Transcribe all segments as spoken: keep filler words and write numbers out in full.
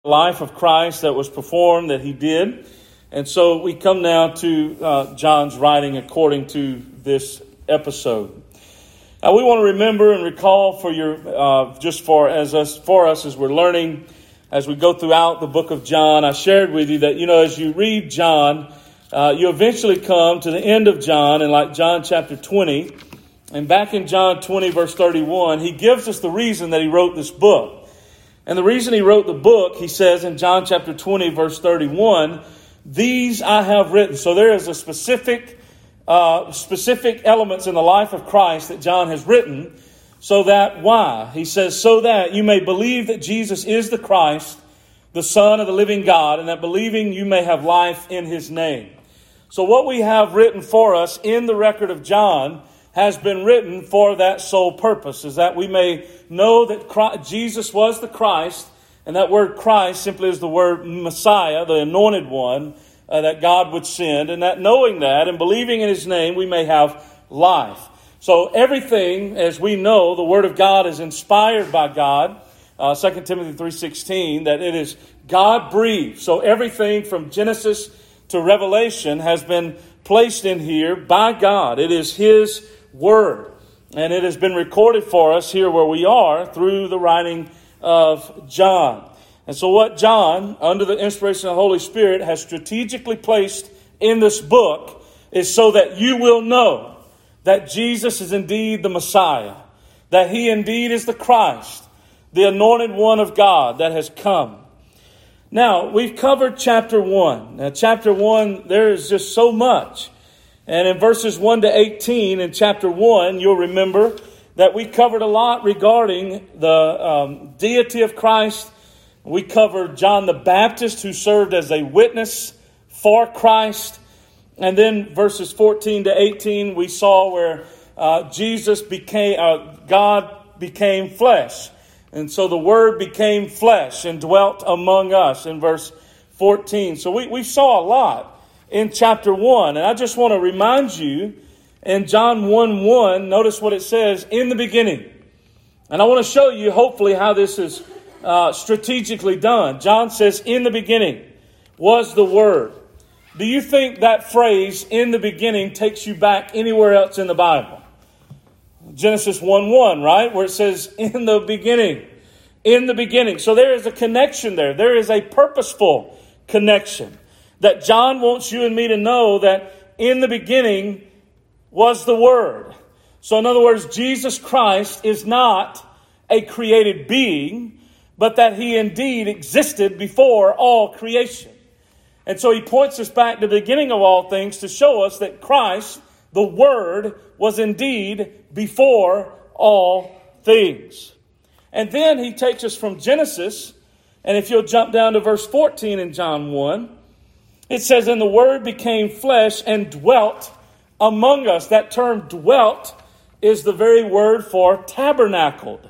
life of Christ that was performed, that he did. And so we come now to uh, John's writing according to this episode. Now we want to remember and recall for your, uh, just for as us, for us as we're learning, as we go throughout the book of John. I shared with you that, you know, as you read John, uh, you eventually come to the end of John, and like John chapter twenty, and back in John twenty verse thirty-one, he gives us the reason that he wrote this book. And the reason he wrote the book, he says in John chapter twenty, verse thirty-one, these I have written. So there is a specific, uh, specific elements in the life of Christ that John has written. So that, why? He says, so that you may believe that Jesus is the Christ, the Son of the living God, and that believing you may have life in his name. So what we have written for us in the record of John has been written for that sole purpose, is that we may know that Christ, Jesus was the Christ, and that word Christ simply is the word Messiah, the anointed one uh, that God would send, and that knowing that and believing in his name, we may have life. So everything, as we know, the word of God is inspired by God, uh, Second Timothy three sixteen, that it is God-breathed. So everything from Genesis to Revelation has been placed in here by God. It is his word. And it has been recorded for us here where we are through the writing of John. And so what John, under the inspiration of the Holy Spirit, has strategically placed in this book is so that you will know that Jesus is indeed the Messiah, that he indeed is the Christ, the anointed one of God that has come. Now, we've covered chapter one. Now, chapter one, there is just so much. And in verses one to eighteen in chapter one, you'll remember that we covered a lot regarding the um, deity of Christ. We covered John the Baptist, who served as a witness for Christ. And then verses fourteen to eighteen, we saw where uh, Jesus became, uh, God became flesh. And so the Word became flesh and dwelt among us in verse fourteen. So we, we saw a lot in chapter one. And I just want to remind you, in John one one, notice what it says, in the beginning. And I want to show you, hopefully, how this is uh, strategically done. John says, in the beginning was the Word. Do you think that phrase, in the beginning, takes you back anywhere else in the Bible? Genesis one one, right? Where it says, in the beginning. In the beginning. So there is a connection there. There is a purposeful connection. That John wants you and me to know that in the beginning was the Word. So in other words, Jesus Christ is not a created being, but that he indeed existed before all creation. And so he points us back to the beginning of all things to show us that Christ, the Word, was indeed before all things. And then he takes us from Genesis, and if you'll jump down to verse fourteen in John one, it says, and the Word became flesh and dwelt among us. That term dwelt is the very word for tabernacled.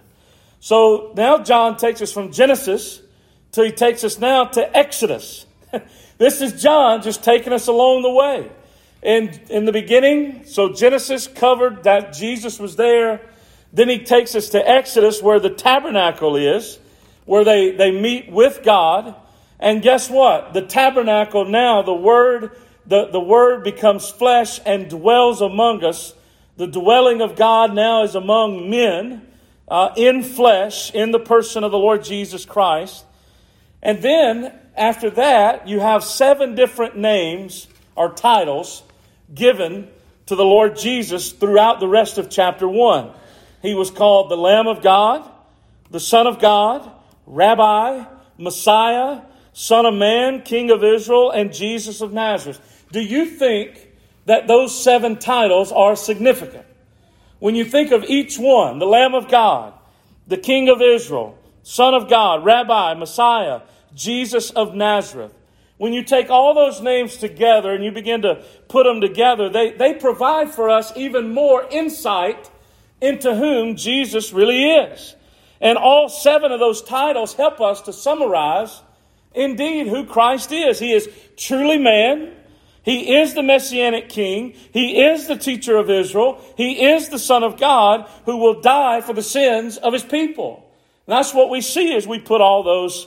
So now John takes us from Genesis till he takes us now to Exodus. This is John just taking us along the way. And in the beginning, so Genesis covered that Jesus was there. Then he takes us to Exodus where the tabernacle is, where they, they meet with God. And guess what? The tabernacle now, the word, the, the word becomes flesh and dwells among us. The dwelling of God now is among men uh, in flesh, in the person of the Lord Jesus Christ. And then after that, you have seven different names or titles given to the Lord Jesus throughout the rest of chapter one. He was called the Lamb of God, the Son of God, Rabbi, Messiah, Son of Man, King of Israel, and Jesus of Nazareth. Do you think that those seven titles are significant? When you think of each one, the Lamb of God, the King of Israel, Son of God, Rabbi, Messiah, Jesus of Nazareth. When you take all those names together and you begin to put them together, they, they provide for us even more insight into whom Jesus really is. And all seven of those titles help us to summarize indeed who Christ is. He is truly man. He is the Messianic King. He is the teacher of Israel. He is the Son of God who will die for the sins of his people. And that's what we see as we put all those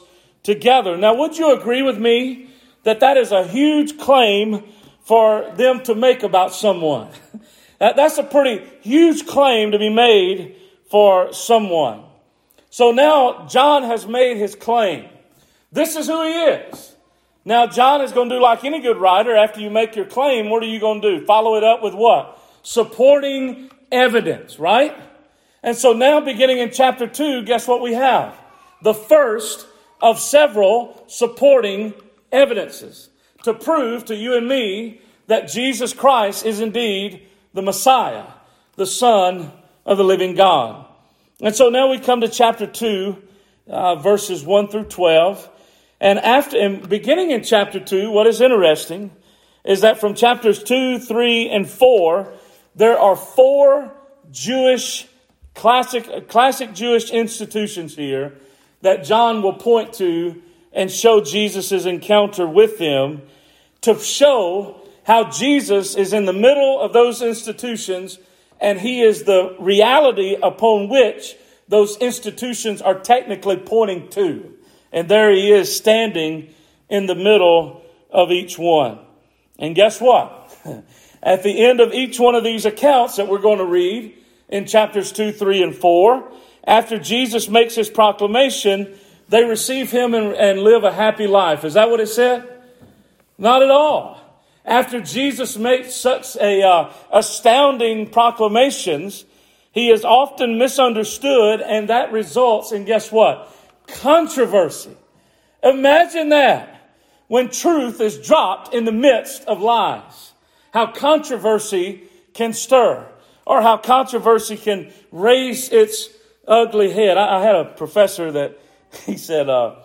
together. Now, would you agree with me that that is a huge claim for them to make about someone? That, that's a pretty huge claim to be made for someone. So now John has made his claim. This is who he is. Now John is going to do like any good writer. After you make your claim, what are you going to do? Follow it up with what? Supporting evidence, right? And so now beginning in chapter two, guess what we have? The first of several supporting evidences to prove to you and me that Jesus Christ is indeed the Messiah, the Son of the living God. And so now we come to chapter two, uh, verses one through twelve. And after, and beginning in chapter two, what is interesting is that from chapters two, three, and four, there are four Jewish, classic, classic Jewish institutions here that John will point to and show Jesus' encounter with them, to show how Jesus is in the middle of those institutions, and he is the reality upon which those institutions are technically pointing to. And there he is standing in the middle of each one. And guess what? At the end of each one of these accounts that we're going to read in chapters two, three, and four, after Jesus makes his proclamation, they receive him and, and live a happy life. Is that what it said? Not at all. After Jesus makes such a uh, astounding proclamations, he is often misunderstood, and that results in, guess what? Controversy. Imagine that, when truth is dropped in the midst of lies. How controversy can stir, or how controversy can raise its ugly head. I, I had a professor that he said, uh,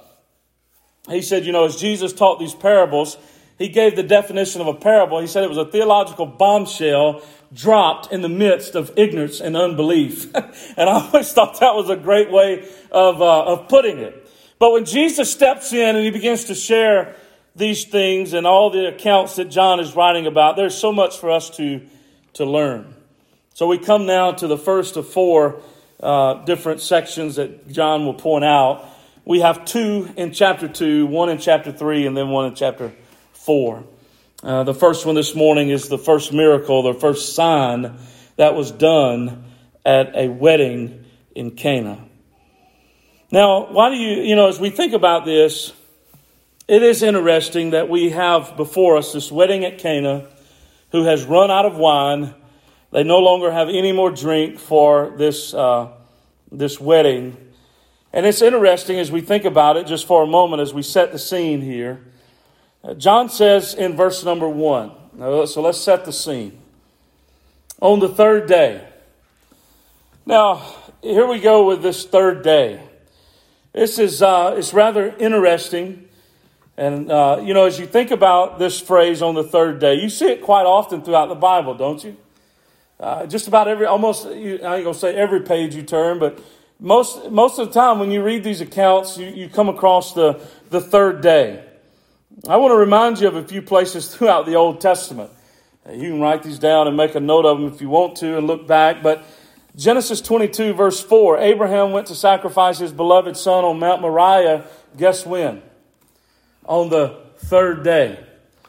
he said, you know, as Jesus taught these parables, he gave the definition of a parable. He said it was a theological bombshell dropped in the midst of ignorance and unbelief. And I always thought that was a great way of uh, of putting it. But when Jesus steps in and he begins to share these things and all the accounts that John is writing about, there's so much for us to, to learn. So we come now to the first of four uh, different sections that John will point out. We have two in chapter two, one in chapter three, and then one in chapter four. Uh, the first one this morning is the first miracle, the first sign that was done at a wedding in Cana. Now, why do you, you know, as we think about this, it is interesting that we have before us this wedding at Cana who has run out of wine. They no longer have any more drink for this, uh, this wedding. And it's interesting as we think about it just for a moment as we set the scene here. John says in verse number one, so let's set the scene. On the third day. Now, here we go with this third day. This is uh, it's rather interesting. And, uh, you know, as you think about this phrase on the third day, you see it quite often throughout the Bible, don't you? Uh, just about every, almost, I ain't going to say every page you turn, but most most of the time when you read these accounts, you, you come across the, the third day. I want to remind you of a few places throughout the Old Testament. You can write these down and make a note of them if you want to and look back. But Genesis twenty-two, verse four, Abraham went to sacrifice his beloved son on Mount Moriah. Guess when? On the third day.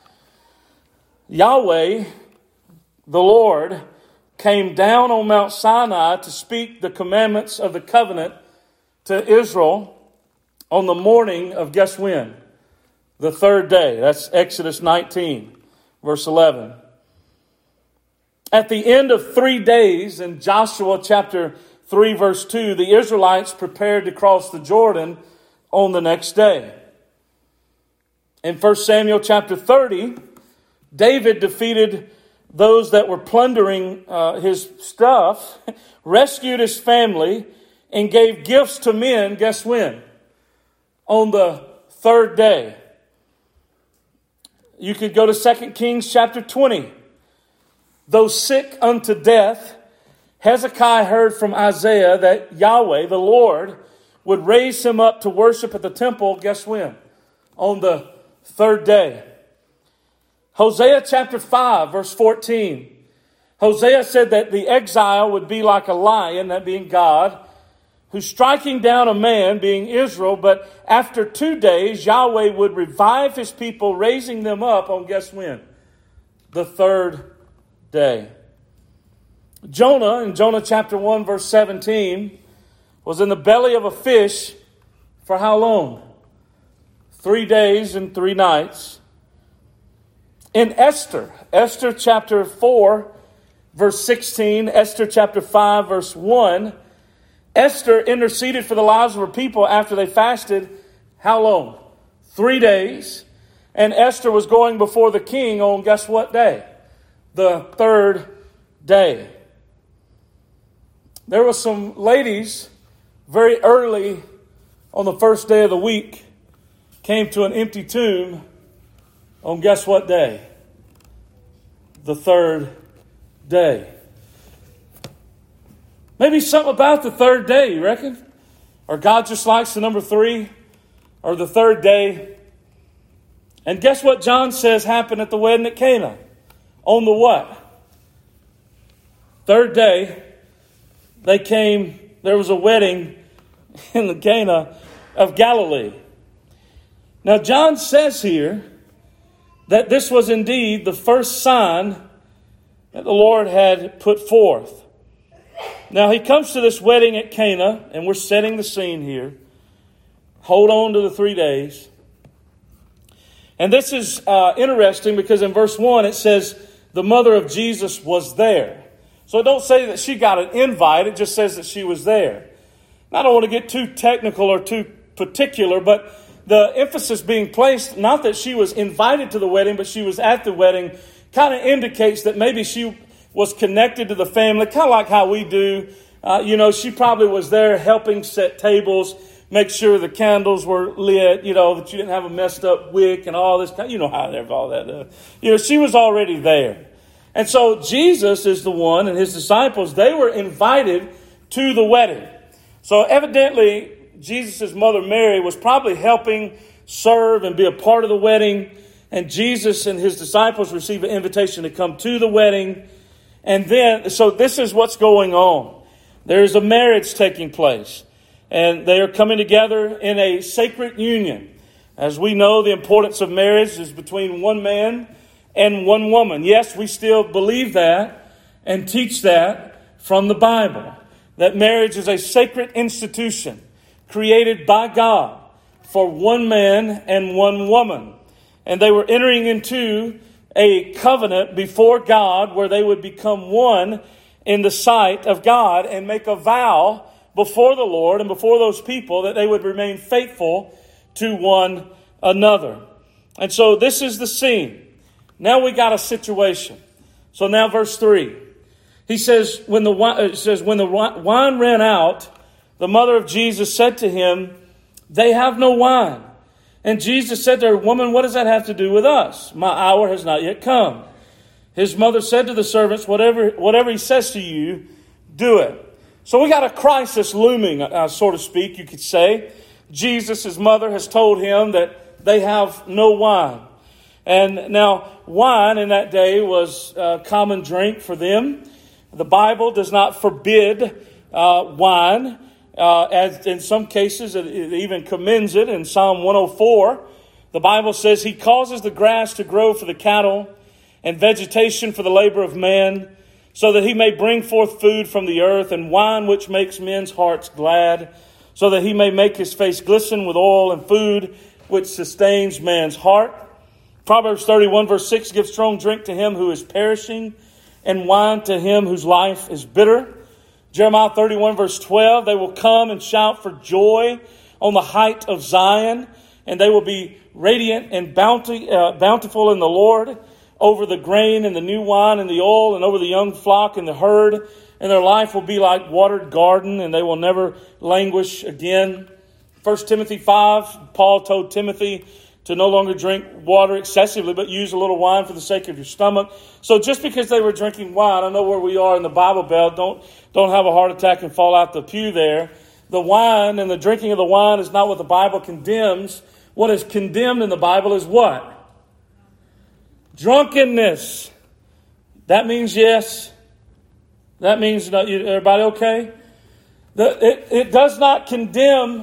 Yahweh, the Lord, came down on Mount Sinai to speak the commandments of the covenant to Israel on the morning of guess when? The third day. That's Exodus nineteen, verse eleven. At the end of three days in Joshua chapter three, verse two, the Israelites prepared to cross the Jordan on the next day. In First Samuel chapter thirty, David defeated those that were plundering uh, his stuff, rescued his family, and gave gifts to men, guess when? On the third day. You could go to Second Kings chapter twenty. Though sick unto death, Hezekiah heard from Isaiah that Yahweh, the Lord, would raise him up to worship at the temple, guess when? On the third day. Hosea chapter five, verse fourteen. Hosea said that the exile would be like a lion, that being God, who's striking down a man, being Israel, but after two days, Yahweh would revive his people, raising them up on guess when? The third day. Jonah, in Jonah chapter one, verse seventeen, was in the belly of a fish for how long? Three days and three nights. In Esther, Esther chapter four, verse sixteen, Esther chapter five, verse one, Esther interceded for the lives of her people after they fasted. How long? Three days. And Esther was going before the king on guess what day? The third day. There were some ladies very early on the first day of the week came to an empty tomb on guess what day? The third day. Maybe something about the third day, you reckon? Or God just likes the number three? Or the third day? And guess what John says happened at the wedding at Cana? On the what? Third day, they came, there was a wedding in the Cana of Galilee. Now John says here that this was indeed the first sign that the Lord had put forth. Now he comes to this wedding at Cana, and we're setting the scene here. Hold on to the three days. And this is uh, interesting because in verse one it says the mother of Jesus was there. So it don't say that she got an invite, it just says that she was there. Now, I don't want to get too technical or too particular, but the emphasis being placed, not that she was invited to the wedding, but she was at the wedding, kind of indicates that maybe she was connected to the family, kind of like how we do. Uh, you know, she probably was there helping set tables, make sure the candles were lit, you know, that you didn't have a messed up wick and all this. You know how they're all that. Uh, you know, she was already there. And so Jesus is the one, and his disciples, they were invited to the wedding. So evidently, Jesus' mother Mary was probably helping serve and be a part of the wedding. And Jesus and his disciples receive an invitation to come to the wedding. And then, so this is what's going on. There is a marriage taking place. And they are coming together in a sacred union. As we know, the importance of marriage is between one man and one woman. Yes, we still believe that and teach that from the Bible. That marriage is a sacred institution created by God for one man and one woman. And they were entering into a covenant before God where they would become one in the sight of God and make a vow before the Lord and before those people that they would remain faithful to one another. And so this is the scene. Now we got a situation. So now verse three. He says, when the wine, it says, when the wine ran out, the mother of Jesus said to him, they have no wine. And Jesus said to her, woman, what does that have to do with us? My hour has not yet come. His mother said to the servants, whatever, whatever he says to you, do it. So we got a crisis looming, uh, so to speak, you could say. Jesus, his mother, has told him that they have no wine. And now, wine in that day was a common drink for them. The Bible does not forbid uh, wine. Uh, as in some cases, it, it even commends it. In Psalm one oh four, the Bible says, he causes the grass to grow for the cattle and vegetation for the labor of man, so that he may bring forth food from the earth and wine which makes men's hearts glad, so that he may make his face glisten with oil and food which sustains man's heart. Proverbs thirty-one verse six gives strong drink to him who is perishing, and wine to him whose life is bitter. Jeremiah thirty-one verse twelve, they will come and shout for joy on the height of Zion, and they will be radiant and bounty, uh, bountiful in the Lord, over the grain and the new wine and the oil, and over the young flock and the herd. And their life will be like watered garden, and they will never languish again. First Timothy five, Paul told Timothy to no longer drink water excessively, but use a little wine for the sake of your stomach. So just because they were drinking wine, I know where we are in the Bible Belt, don't, don't have a heart attack and fall out the pew there. The wine and the drinking of the wine is not what the Bible condemns. What is condemned in the Bible is what? Drunkenness. That means yes. That means no. Everybody okay? The, it, it does not condemn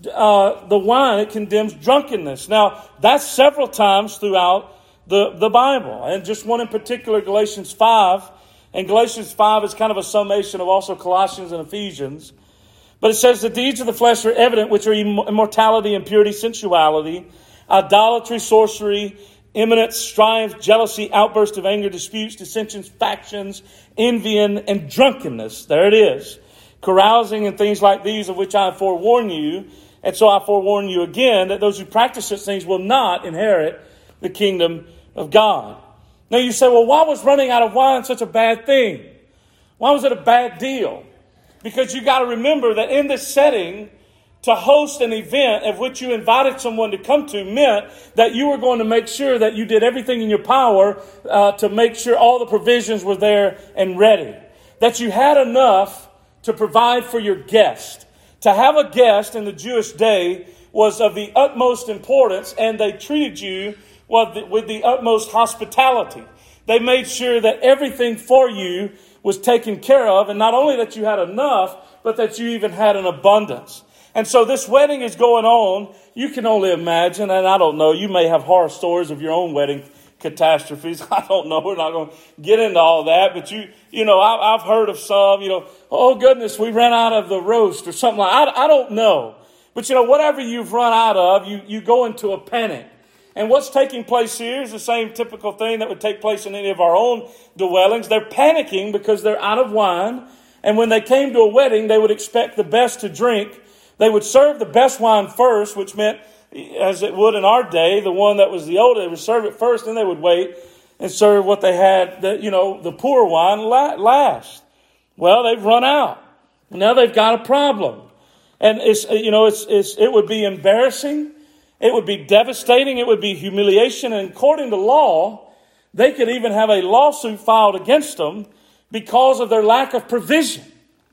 uh, the wine. It condemns drunkenness. Now, that's several times throughout the, the Bible. And just one in particular, Galatians five. And Galatians five is kind of a summation of also Colossians and Ephesians. But it says the deeds of the flesh are evident, which are immortality, impurity, sensuality, idolatry, sorcery, imminent strife, jealousy, outburst of anger, disputes, dissensions, factions, envying, and drunkenness. There it is. Carousing and things like these, of which I forewarn you. And so I forewarn you again that those who practice such things will not inherit the kingdom of God. Now you say, well, why was running out of wine such a bad thing? Why was it a bad deal? Because you got to remember that in this setting, to host an event of which you invited someone to come to meant that you were going to make sure that you did everything in your power uh, to make sure all the provisions were there and ready. That you had enough to provide for your guest. To have a guest in the Jewish day was of the utmost importance, and they treated you with the utmost hospitality. They made sure that everything for you was taken care of, and not only that you had enough, but that you even had an abundance. And so this wedding is going on. You can only imagine, and I don't know, you may have horror stories of your own wedding catastrophes. I don't know. We're not going to get into all that, but you, you know, I, I've heard of some, you know, oh goodness, we ran out of the roast or something like that. I, I don't know. But you know, whatever you've run out of, you, you go into a panic. And what's taking place here is the same typical thing that would take place in any of our own dwellings. They're panicking because they're out of wine. And when they came to a wedding, they would expect the best to drink. They would serve the best wine first, which meant, as it would in our day, the one that was the older, they would serve it first, then they would wait and serve what they had, the, you know, the poor wine last. Well, they've run out. Now they've got a problem. And it's, you know, it's, it's, it would be embarrassing. It would be devastating. It would be humiliation. And according to law, they could even have a lawsuit filed against them because of their lack of provision.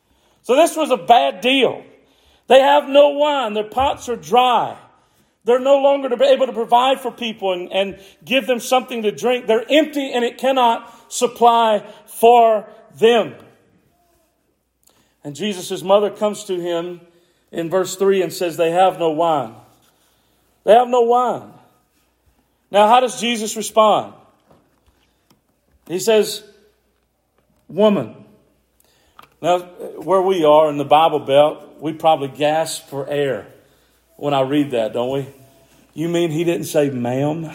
So this was a bad deal. They have no wine. Their pots are dry. They're no longer able to provide for people and, and give them something to drink. They're empty and it cannot supply for them. And Jesus' mother comes to him in verse three and says, they have no wine. They have no wine. Now, how does Jesus respond? He says, woman. Now, where we are in the Bible Belt, we probably gasp for air when I read that, don't we? You mean he didn't say ma'am?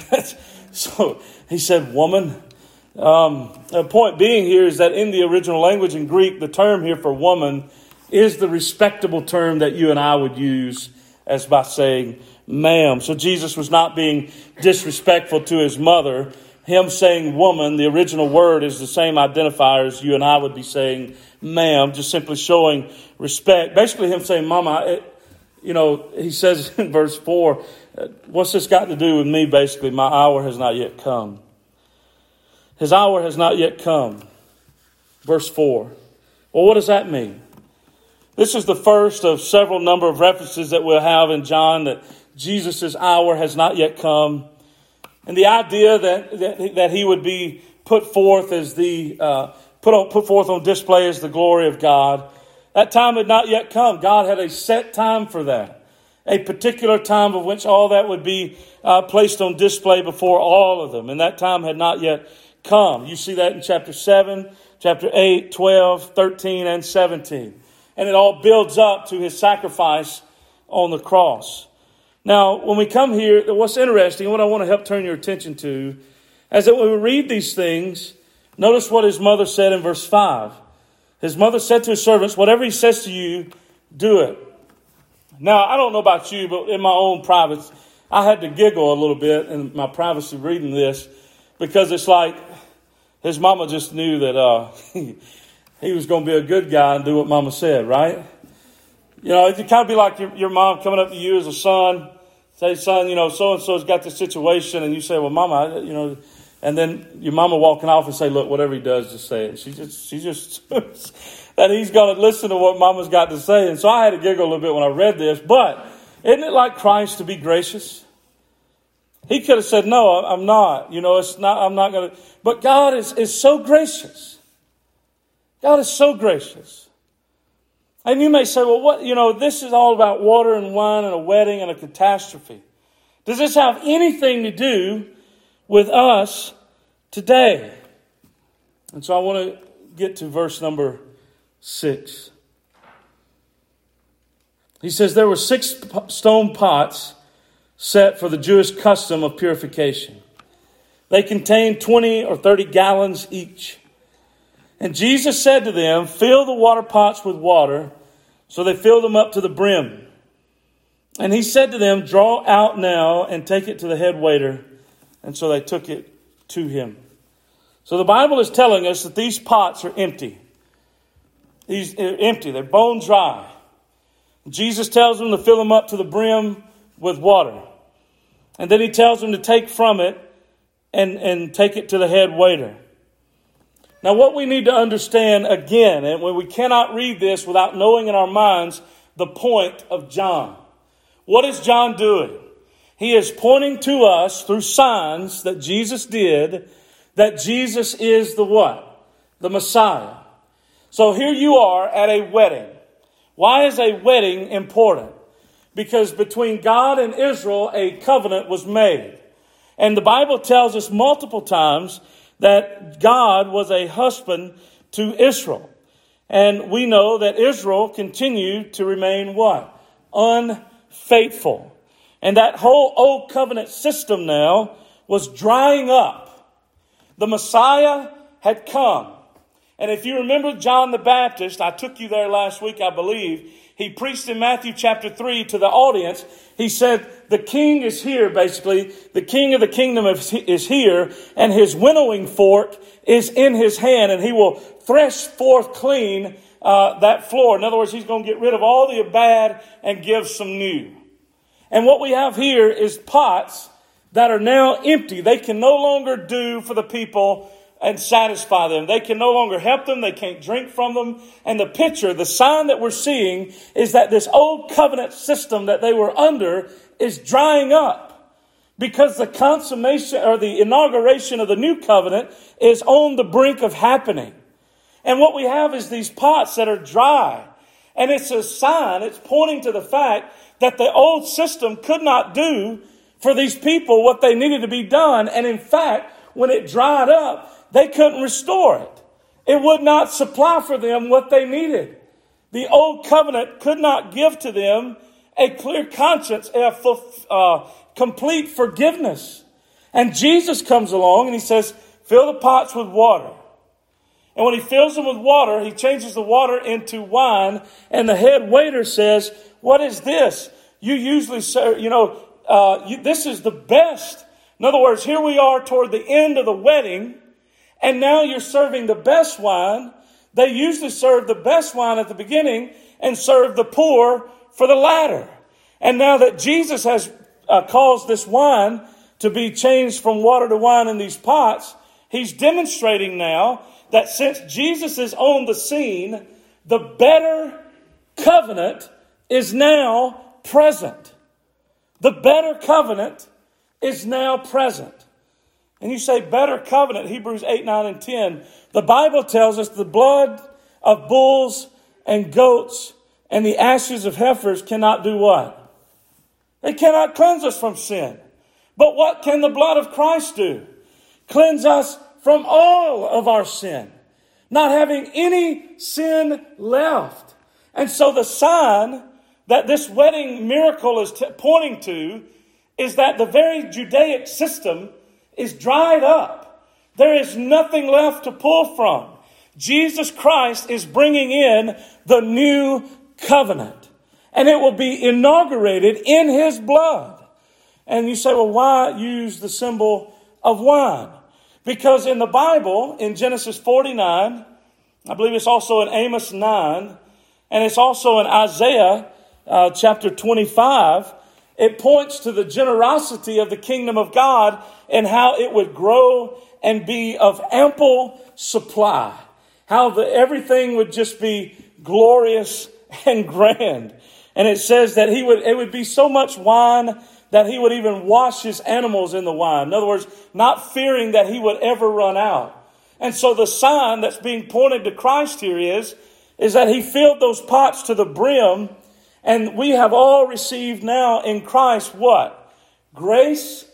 So he said woman. Um, the point being here is that in the original language in Greek, the term here for woman is the respectable term that you and I would use as by saying ma'am. So Jesus was not being disrespectful to his mother. Him saying woman, the original word is the same identifier as you and I would be saying ma'am, just simply showing respect. Basically him saying mama, it, you know, he says in verse four, what's this got to do with me? Basically, my hour has not yet come. His hour has not yet come. Verse four. Well, what does that mean? This is the first of several number of references that we'll have in John that Jesus' hour has not yet come. And the idea that, that, that he would be put forth as the, uh, put on, put forth on display as the glory of God. That time had not yet come. God had a set time for that. A particular time of which all that would be uh, placed on display before all of them. And that time had not yet come. You see that in chapter seven, chapter eight, twelve, thirteen, and seventeen. And it all builds up to his sacrifice on the cross. Now, when we come here, what's interesting, what I want to help turn your attention to, as that when we read these things, notice what his mother said in verse five. His mother said to his servants, whatever he says to you, do it. Now, I don't know about you, but in my own private, I had to giggle a little bit in my privacy reading this because it's like his mama just knew that uh, he, he was going to be a good guy and do what mama said, right? You know, it could kind of be like your, your mom coming up to you as a son, say, son, you know, so-and-so's got this situation, and you say, well, mama, you know, and then your mama walking off and say, look, whatever he does, just say it. She just, she just, that he's going to listen to what mama's got to say. And so I had to giggle a little bit when I read this, but isn't it like Christ to be gracious? He could have said, no, I'm not, you know, it's not, I'm not going to, but God is, is so gracious. God is so gracious. And you may say, well, what, you know, this is all about water and wine and a wedding and a catastrophe. Does this have anything to do with us today? And so I want to get to verse number six. He says, there were six stone pots set for the Jewish custom of purification. They contained twenty or thirty gallons each. And Jesus said to them, fill the water pots with water. So they filled them up to the brim. And he said to them, draw out now and take it to the head waiter. And so they took it to him. So the Bible is telling us that these pots are empty. These are empty. They're bone dry. Jesus tells them to fill them up to the brim with water. And then he tells them to take from it and, and take it to the head waiter. Now, what we need to understand again, and we cannot read this without knowing in our minds the point of John. What is John doing? He is pointing to us through signs that Jesus did that Jesus is the what? The Messiah. So here you are at a wedding. Why is a wedding important? Because between God and Israel, a covenant was made. And the Bible tells us multiple times that God was a husband to Israel. And we know that Israel continued to remain what? Unfaithful. And that whole old covenant system now was drying up. The Messiah had come. And if you remember John the Baptist, I took you there last week, I believe. He preached in Matthew chapter three to the audience. He said, the king is here, basically. The king of the kingdom is here, and his winnowing fork is in his hand, and he will thresh forth clean uh, that floor. In other words, he's going to get rid of all the bad and give some new. And what we have here is pots that are now empty. They can no longer do for the people and satisfy them. They can no longer help them. They can't drink from them. And the picture, the sign that we're seeing is that this old covenant system that they were under is drying up because the consummation or the inauguration of the new covenant is on the brink of happening. And what we have is these pots that are dry. And it's a sign, it's pointing to the fact that the old system could not do for these people what they needed to be done. And in fact, when it dried up, they couldn't restore it. It would not supply for them what they needed. The old covenant could not give to them a clear conscience, a uh, complete forgiveness. And Jesus comes along and he says, fill the pots with water. And when he fills them with water, he changes the water into wine. And the head waiter says, what is this? You usually serve, you know, uh, you, this is the best. In other words, here we are toward the end of the wedding. And now you're serving the best wine. They usually serve the best wine at the beginning and serve the poor for the latter. And now that Jesus has uh, caused this wine to be changed from water to wine in these pots, he's demonstrating now that since Jesus is on the scene, the better covenant is now present. The better covenant is now present. And you say, better covenant, Hebrews eight, nine, and ten. The Bible tells us the blood of bulls and goats and the ashes of heifers cannot do what? They cannot cleanse us from sin. But what can the blood of Christ do? Cleanse us from all of our sin, not having any sin left. And so the sign that this wedding miracle is t- pointing to is that the very Judaic system is dried up. There is nothing left to pull from. Jesus Christ is bringing in the new covenant. And it will be inaugurated in his blood. And you say, well, why use the symbol of wine? Because in the Bible, in Genesis forty-nine, I believe it's also in Amos nine, and it's also in Isaiah uh, chapter twenty-five, it points to the generosity of the kingdom of God and how it would grow and be of ample supply. How the, everything would just be glorious and grand. And it says that he would, it would be so much wine that he would even wash his animals in the wine. In other words, not fearing that he would ever run out. And so the sign that's being pointed to Christ here is is that he filled those pots to the brim, and we have all received now in Christ what? Grace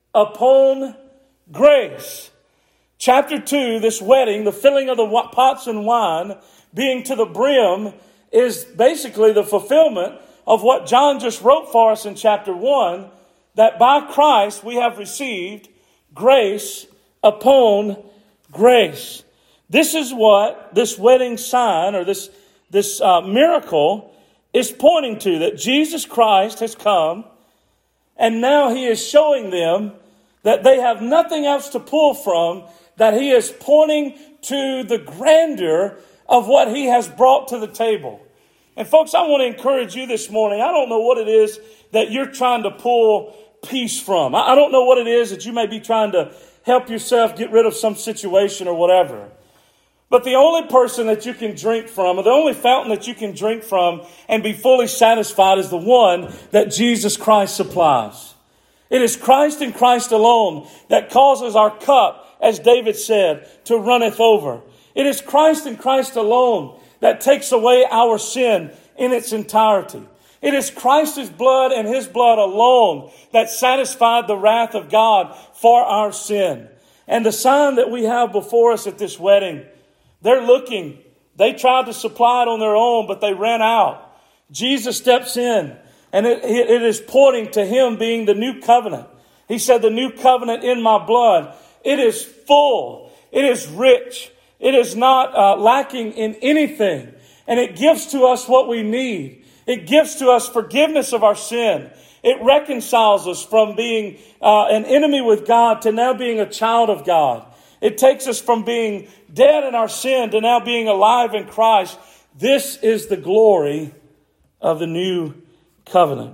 upon grace. Chapter two, this wedding, the filling of the pots and wine being to the brim, is basically the fulfillment of what John just wrote for us in chapter one, that by Christ we have received grace upon grace. This is what this wedding sign, or this, this uh, miracle is pointing to, that Jesus Christ has come, and now he is showing them that they have nothing else to pull from, that he is pointing to the grandeur of what he has brought to the table. And folks, I want to encourage you this morning. I don't know what it is that you're trying to pull peace from. I don't know what it is that you may be trying to help yourself get rid of some situation or whatever. But the only person that you can drink from, or the only fountain that you can drink from and be fully satisfied, is the one that Jesus Christ supplies. It is Christ and Christ alone that causes our cup, as David said, to runneth over. It is Christ and Christ alone that takes away our sin in its entirety. It is Christ's blood and his blood alone that satisfied the wrath of God for our sin. And the sign that we have before us at this wedding, they're looking. They tried to supply it on their own, but they ran out. Jesus steps in, and it, it is pointing to him being the new covenant. He said, the new covenant in my blood. It is full. It is rich. It is not uh, lacking in anything. And it gives to us what we need. It gives to us forgiveness of our sin. It reconciles us from being uh, an enemy with God to now being a child of God. It takes us from being dead in our sin to now being alive in Christ. This is the glory of the new covenant.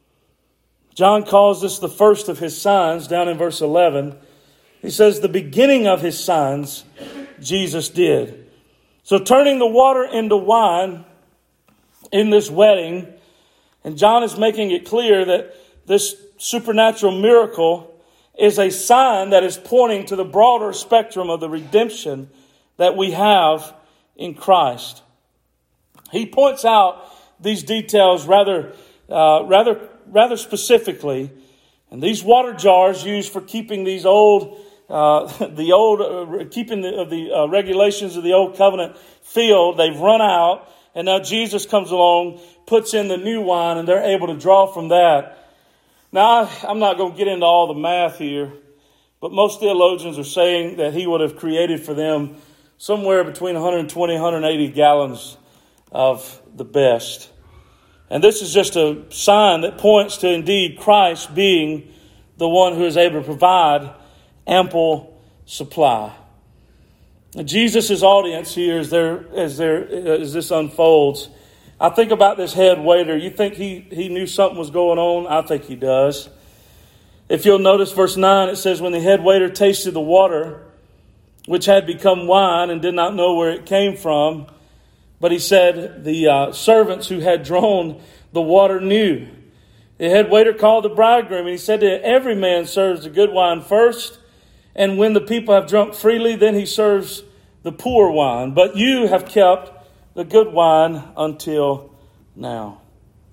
John calls this the first of his signs down in verse eleven. He says the beginning of his signs Jesus did. So turning the water into wine in this wedding, and John is making it clear that this supernatural miracle is a sign that is pointing to the broader spectrum of the redemption that we have in Christ. He points out these details rather, uh, rather, rather specifically. And these water jars used for keeping these old, uh, the old, uh, keeping the, the uh, regulations of the old covenant filled, they've run out. And now Jesus comes along, puts in the new wine, and they're able to draw from that. Now, I'm not going to get into all the math here, but most theologians are saying that he would have created for them somewhere between one hundred twenty and one hundred eighty gallons of the best. And this is just a sign that points to indeed Christ being the one who is able to provide ample supply. Now, Jesus' audience here, as, there, as, there, as this unfolds, I think about this head waiter. You think he, he knew something was going on? I think he does. If you'll notice verse nine, it says, when the head waiter tasted the water, which had become wine, and did not know where it came from, but he said the uh, servants who had drawn the water knew. The head waiter called the bridegroom, and he said to him, every man serves the good wine first, and when the people have drunk freely, then he serves the poor wine. But you have kept the good wine until now.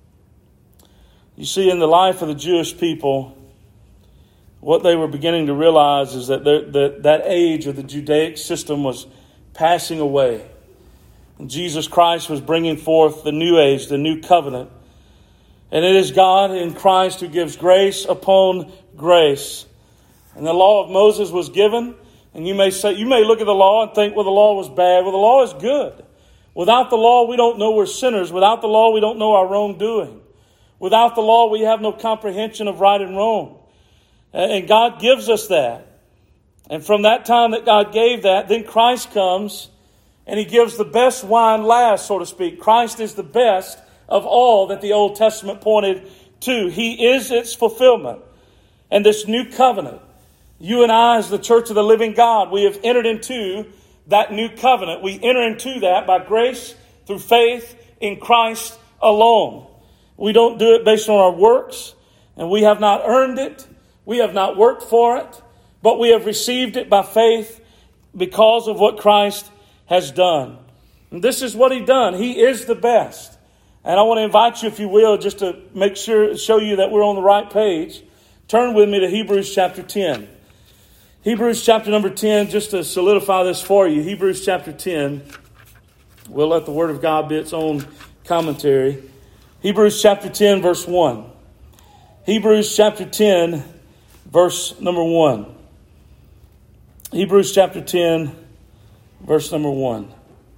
You see, in the life of the Jewish people, what they were beginning to realize is that that, that age of the Judaic system was passing away. And Jesus Christ was bringing forth the new age, the new covenant. And it is God in Christ who gives grace upon grace. And the law of Moses was given. And you may say, you may look at the law and think, well, the law was bad. Well, the law is good. Without the law, we don't know we're sinners. Without the law, we don't know our wrongdoing. Without the law, we have no comprehension of right and wrong. And God gives us that. And from that time that God gave that, then Christ comes and he gives the best wine last, so to speak. Christ is the best of all that the Old Testament pointed to. He is its fulfillment. And this new covenant, you and I as the church of the living God, we have entered into that new covenant. We enter into that by grace through faith in Christ alone. We don't do it based on our works, and we have not earned it. We have not worked for it, but we have received it by faith because of what Christ has done. And this is what he done. He is the best. And I want to invite you, if you will, just to make sure, show you that we're on the right page. Turn with me to Hebrews chapter ten. Hebrews chapter number ten, just to solidify this for you. Hebrews chapter ten. We'll let the Word of God be its own commentary. Hebrews chapter ten, verse one. Hebrews chapter ten, verse number one. Hebrews chapter ten, verse number one.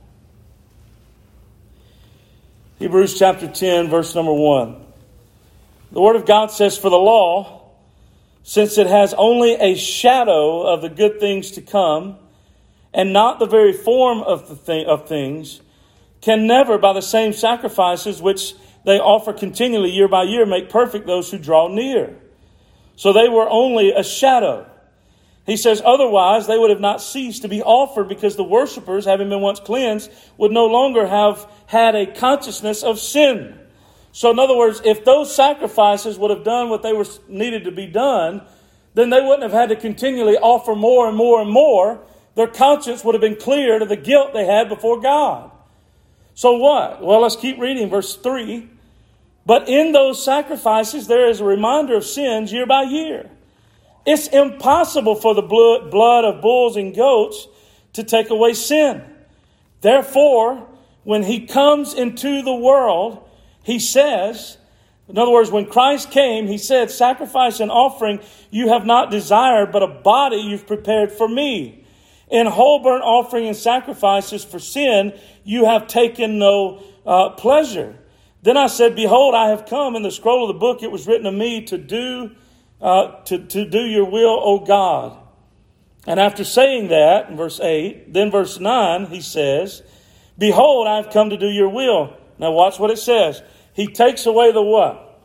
Hebrews chapter ten, verse number one. The Word of God says, "For the law, since it has only a shadow of the good things to come, and not the very form of the thing, of things, can never, by the same sacrifices which they offer continually year by year, make perfect those who draw near. So they were only a shadow." He says, "Otherwise they would have not ceased to be offered, because the worshipers, having been once cleansed, would no longer have had a consciousness of sin." So in other words, if those sacrifices would have done what they were needed to be done, then they wouldn't have had to continually offer more and more and more. Their conscience would have been cleared of the guilt they had before God. So what? Well, let's keep reading verse three. "But in those sacrifices there is a reminder of sins year by year. It's impossible for the blood of bulls and goats to take away sin. Therefore, when he comes into the world, he says," in other words, when Christ came, he said, "Sacrifice and offering you have not desired, but a body you've prepared for me. In whole burnt offering and sacrifices for sin, you have taken no uh, pleasure. Then I said, Behold, I have come. In the scroll of the book it was written of me to do uh, to, to do your will, O God." And after saying that, in verse eight, then verse nine, he says, "Behold, I have come to do your will." Now watch what it says. He takes away the what?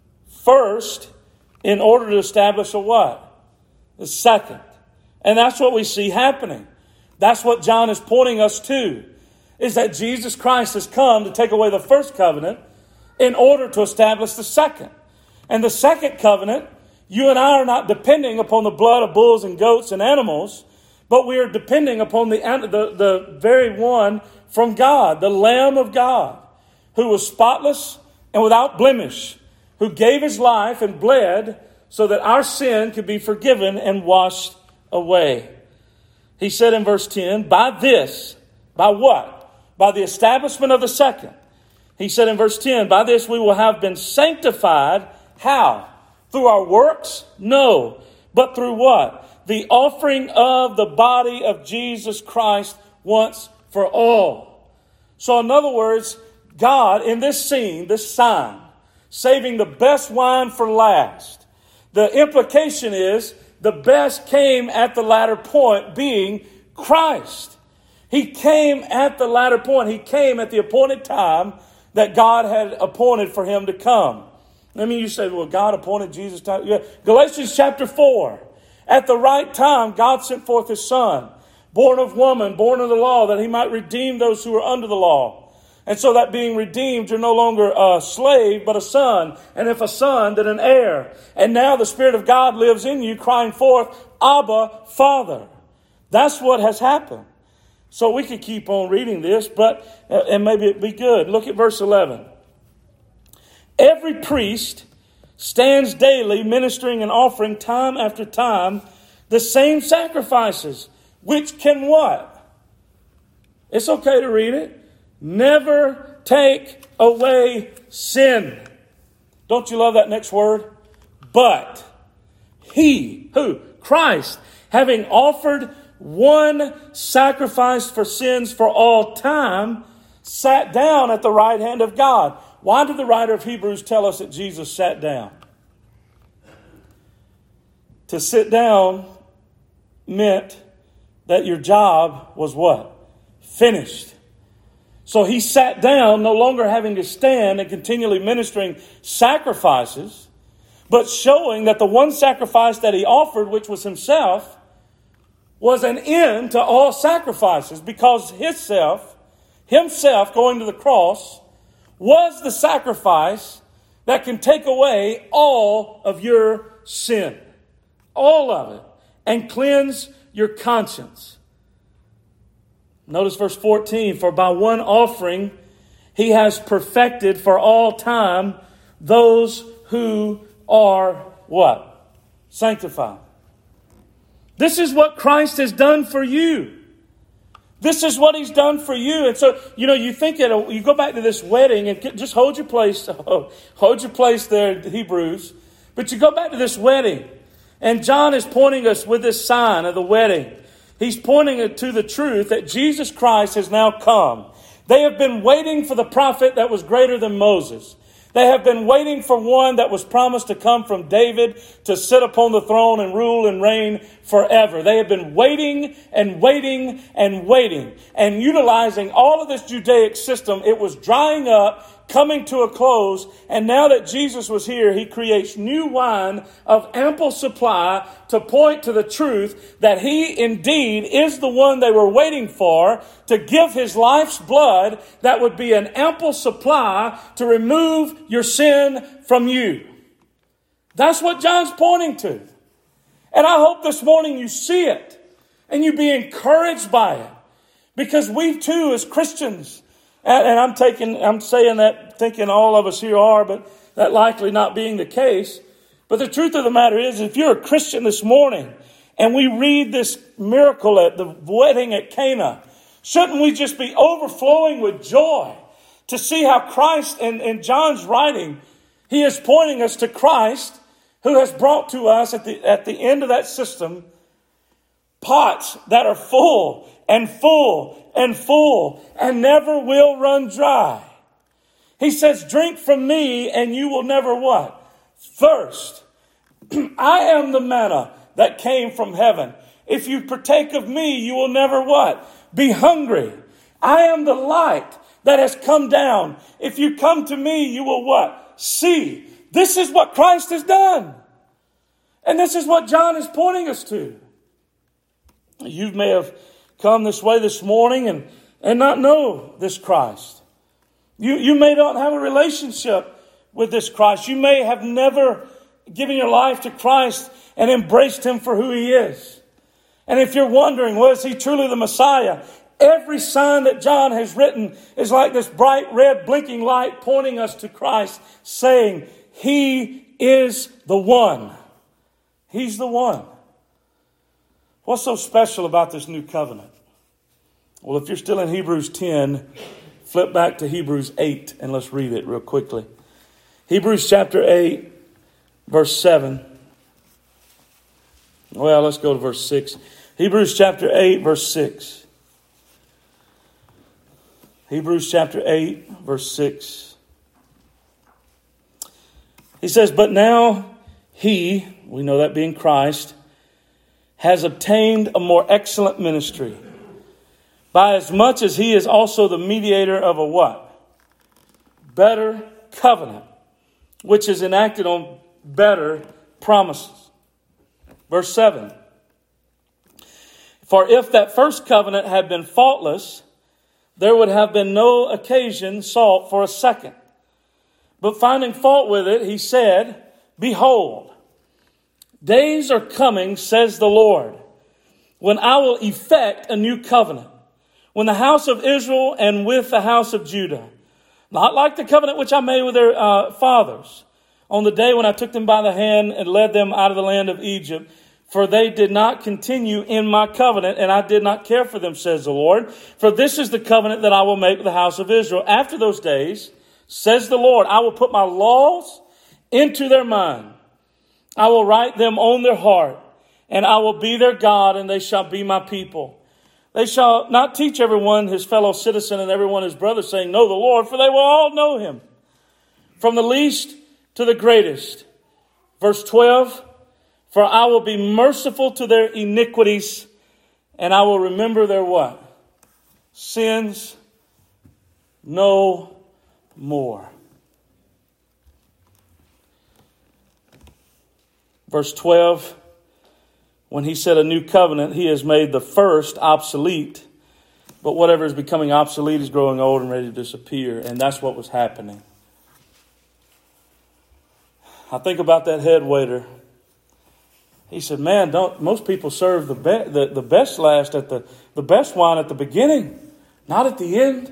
First, in order to establish a what? The second. And that's what we see happening. That's what John is pointing us to, is that Jesus Christ has come to take away the first covenant in order to establish the second. And the second covenant, you and I are not depending upon the blood of bulls and goats and animals, but we are depending upon the, the, the very one from God, the Lamb of God, who was spotless and without blemish, who gave his life and bled so that our sin could be forgiven and washed away. He said in verse ten, by this, by what? By the establishment of the second. He said in verse ten, by this we will have been sanctified. How? Through our works? No. But through what? The offering of the body of Jesus Christ once for all. So in other words, God in this scene, this sign, saving the best wine for last. The implication is the best came at the latter point, being Christ. He came at the latter point. He came at the appointed time that God had appointed for him to come. I mean, you say, well, God appointed Jesus time. Yeah. Galatians chapter four. At the right time, God sent forth his son, born of woman, born of the law, that he might redeem those who are under the law. And so that being redeemed, you're no longer a slave, but a son. And if a son, then an heir. And now the Spirit of God lives in you, crying forth, Abba, Father. That's what has happened. So we could keep on reading this, but and maybe it'd be good. Look at verse eleven. Every priest stands daily ministering and offering time after time the same sacrifices, which can what? It's okay to read it. Never take away sin. Don't you love that next word? But he, who? Christ, having offered one sacrifice for sins for all time, sat down at the right hand of God. Why did the writer of Hebrews tell us that Jesus sat down? To sit down meant that your job was what? Finished. So he sat down, no longer having to stand and continually ministering sacrifices, but showing that the one sacrifice that he offered, which was himself, was an end to all sacrifices, because himself, himself going to the cross, was the sacrifice that can take away all of your sin, all of it, and cleanse your conscience. Notice verse fourteen. For by one offering he has perfected for all time those who are what? Sanctified. This is what Christ has done for you. This is what he's done for you. And so, you know, you think it, you go back to this wedding and just hold your place, hold your place there in Hebrews. But you go back to this wedding and John is pointing us with this sign of the wedding. He's pointing it to the truth that Jesus Christ has now come. They have been waiting for the prophet that was greater than Moses. They have been waiting for one that was promised to come from David to sit upon the throne and rule and reign forever. They have been waiting and waiting and waiting and utilizing all of this Judaic system. It was drying up, coming to a close. And now that Jesus was here, he creates new wine of ample supply to point to the truth that he indeed is the one they were waiting for to give his life's blood that would be an ample supply to remove your sin from you. That's what John's pointing to. And I hope this morning you see it and you be encouraged by it, because we too as Christians, and I'm taking, I'm saying that thinking all of us here are, but that likely not being the case. But the truth of the matter is, if you're a Christian this morning and we read this miracle at the wedding at Cana, shouldn't we just be overflowing with joy to see how Christ, in, in John's writing, he is pointing us to Christ, who has brought to us at the, at the end of that system pots that are full and full and full and never will run dry. He says, drink from me and you will never what? Thirst. I am the manna that came from heaven. If you partake of me, you will never what? Be hungry. I am the light that has come down. If you come to me, you will what? See. This is what Christ has done. And this is what John is pointing us to. You may have come this way this morning and, and not know this Christ. You, you may not have a relationship with this Christ. You may have never given your life to Christ and embraced him for who he is. And if you're wondering, was he truly the Messiah? Every sign that John has written is like this bright red blinking light pointing us to Christ, saying he is the one. He's the one. What's so special about this new covenant? Well, if you're still in Hebrews ten, flip back to Hebrews eight and let's read it real quickly. Hebrews chapter eight, verse seven. Well, let's go to verse six. Hebrews chapter eight, verse six. Hebrews chapter eight, verse six. He says, but now he, we know that being Christ, has obtained a more excellent ministry, by as much as he is also the mediator of a what? Better covenant, which is enacted on better promises. Verse seven. For if that first covenant had been faultless, there would have been no occasion sought for a second. But finding fault with it, he said, behold, days are coming, says the Lord, when I will effect a new covenant, when the house of Israel and with the house of Judah, not like the covenant which I made with their uh, fathers on the day when I took them by the hand and led them out of the land of Egypt, for they did not continue in my covenant, and I did not care for them, says the Lord. For this is the covenant that I will make with the house of Israel. After those days, says the Lord, I will put my laws into their mind. I will write them on their heart, and I will be their God, and they shall be my people. They shall not teach everyone his fellow citizen and everyone his brother, saying, know the Lord, for they will all know him, from the least to the greatest. Verse twelve, for I will be merciful to their iniquities, and I will remember their what? Sins no more. Verse twelve, when he said a new covenant, he has made the first obsolete. But whatever is becoming obsolete is growing old and ready to disappear. And that's what was happening. I think about that head waiter He said, man, don't most people serve the, be, the, the best last at the, the best wine at the beginning, not at the end.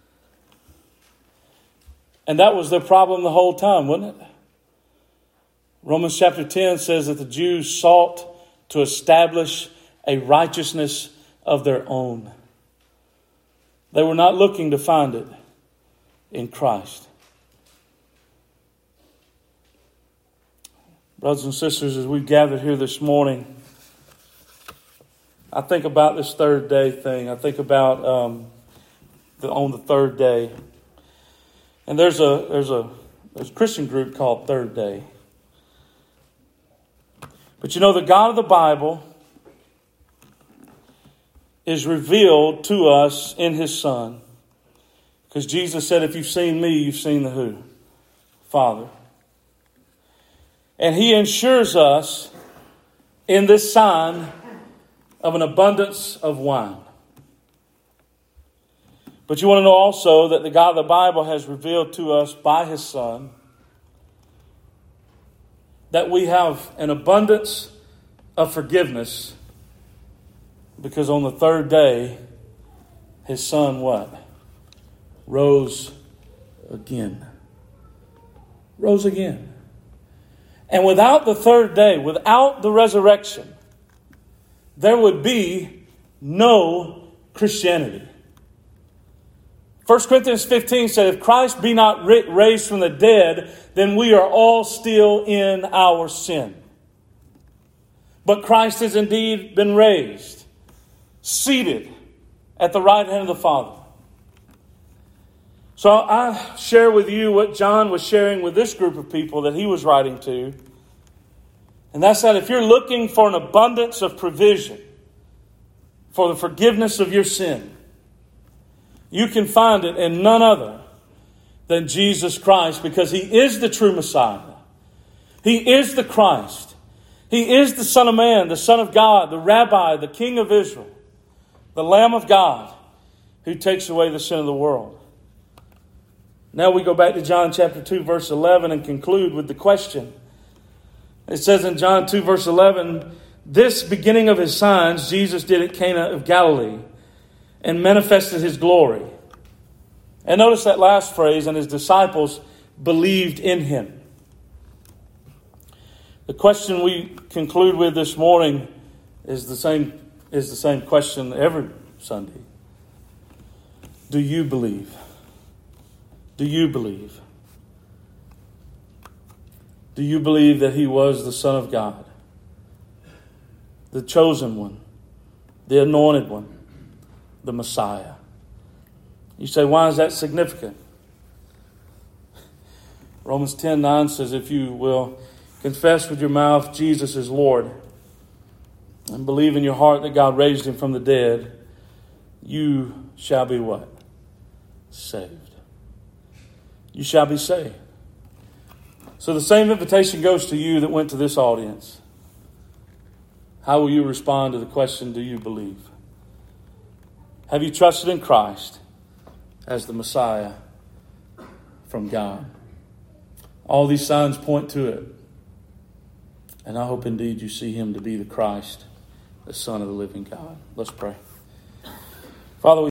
And that was their problem the whole time, wasn't it? Romans chapter ten says that the Jews sought to establish a righteousness of their own. They were not looking to find it in Christ. Brothers and sisters, as we've gathered here this morning, I think about this third day thing. I think about um, the, on the third day. And there's a there's a there's a Christian group called Third Day. But you know, the God of the Bible is revealed to us in His Son. Because Jesus said, if you've seen me, you've seen the who? Father. And He ensures us in this sign of an abundance of wine. But you want to know also that the God of the Bible has revealed to us by His Son that we have an abundance of forgiveness because on the third day, His Son what? Rose again. Rose again. And without the third day, without the resurrection, there would be no Christianity. First Corinthians fifteen said, if Christ be not raised from the dead, then we are all still in our sin. But Christ has indeed been raised, seated at the right hand of the Father. So I share with you what John was sharing with this group of people that he was writing to. And that's that if you're looking for an abundance of provision for the forgiveness of your sin, you can find it in none other than Jesus Christ, because He is the true Messiah. He is the Christ. He is the Son of Man, the Son of God, the Rabbi, the King of Israel, the Lamb of God who takes away the sin of the world. Now we go back to John chapter two, verse eleven, and conclude with the question. It says in John two, verse eleven, this beginning of His signs Jesus did at Cana of Galilee and manifested His glory. And notice that last phrase, and His disciples believed in Him. The question we conclude with this morning is the same, is the same question every Sunday. Do you believe? Do you believe? Do you believe that He was the Son of God? The chosen one, the anointed one, the Messiah. You say, why is that significant? Romans ten nine says, if you will confess with your mouth Jesus is Lord and believe in your heart that God raised Him from the dead, you shall be what? Saved. You shall be saved. So the same invitation goes to you that went to this audience. How will you respond to the question, do you believe? Have you trusted in Christ as the Messiah from God? All these signs point to it. And I hope indeed you see Him to be the Christ, the Son of the living God. Let's pray. Father, we